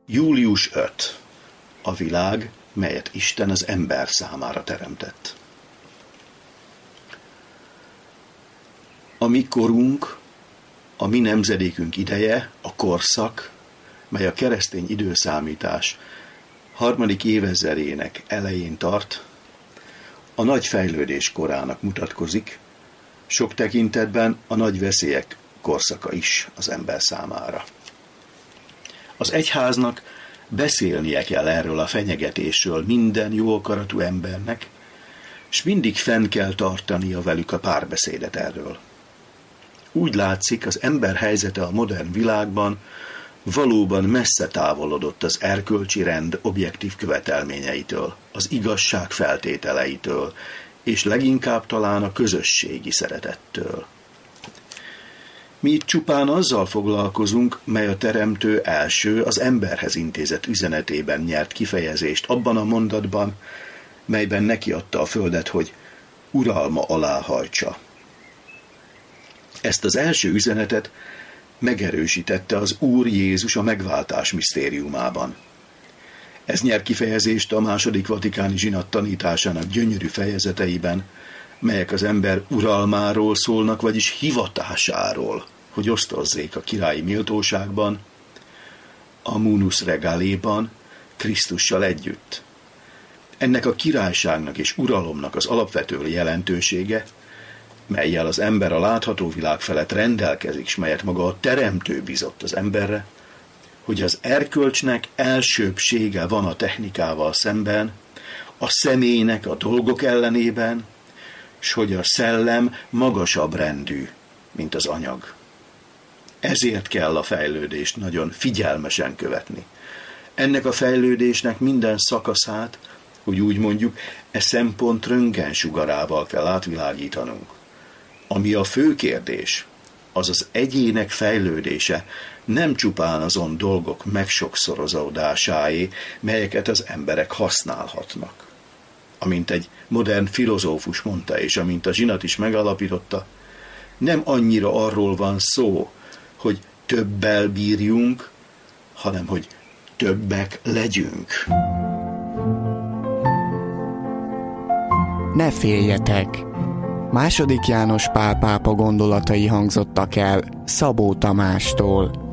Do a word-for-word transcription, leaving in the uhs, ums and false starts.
július ötödike. A világ, melyet Isten az ember számára teremtett. A mi korunk, a mi nemzedékünk ideje, a korszak, mely a keresztény időszámítás harmadik évezredének elején tart, a nagy fejlődés korának mutatkozik, sok tekintetben a nagy veszélyek korszaka is az ember számára. Az egyháznak beszélnie kell erről a fenyegetésről minden jó akaratú embernek, és mindig fenn kell tartania velük a párbeszédet erről. Úgy látszik, az ember helyzete a modern világban valóban messze távolodott az erkölcsi rend objektív követelményeitől, az igazság feltételeitől, és leginkább talán a közösségi szeretettől. Mi itt csupán azzal foglalkozunk, mely a Teremtő első, az emberhez intézett üzenetében nyert kifejezést abban a mondatban, melyben nekiadta a földet, hogy uralma alá hajtsa. Ezt az első üzenetet megerősítette az Úr Jézus a megváltás misztériumában. Ez nyer kifejezést a második vatikáni zsinat tanításának gyönyörű fejezeteiben, melyek az ember uralmáról szólnak, vagyis hivatásáról, hogy osztozzék a királyi méltóságban, a munus regaléban, Krisztussal együtt. Ennek a királyságnak és uralomnak az alapvető jelentősége, mellyel az ember a látható világ felett rendelkezik, s melyet maga a Teremtő bizott az emberre, hogy az erkölcsnek elsőbbsége van a technikával szemben, a személynek a dolgok ellenében, s hogy a szellem magasabb rendű, mint az anyag. Ezért kell a fejlődést nagyon figyelmesen követni. Ennek a fejlődésnek minden szakaszát, hogy úgy mondjuk, e szempont röntgensugarával kell átvilágítanunk. Ami a fő kérdés, az az egyének fejlődése, nem csupán azon dolgok megsokszorozódásáé, melyeket az emberek használhatnak. Amint egy modern filozófus mondta, és amint a zsinat is megalapította, nem annyira arról van szó, hogy többel bírjunk, hanem hogy többek legyünk. Ne féljetek! Második János Pál pápa gondolatai hangzottak el Szabó Tamástól.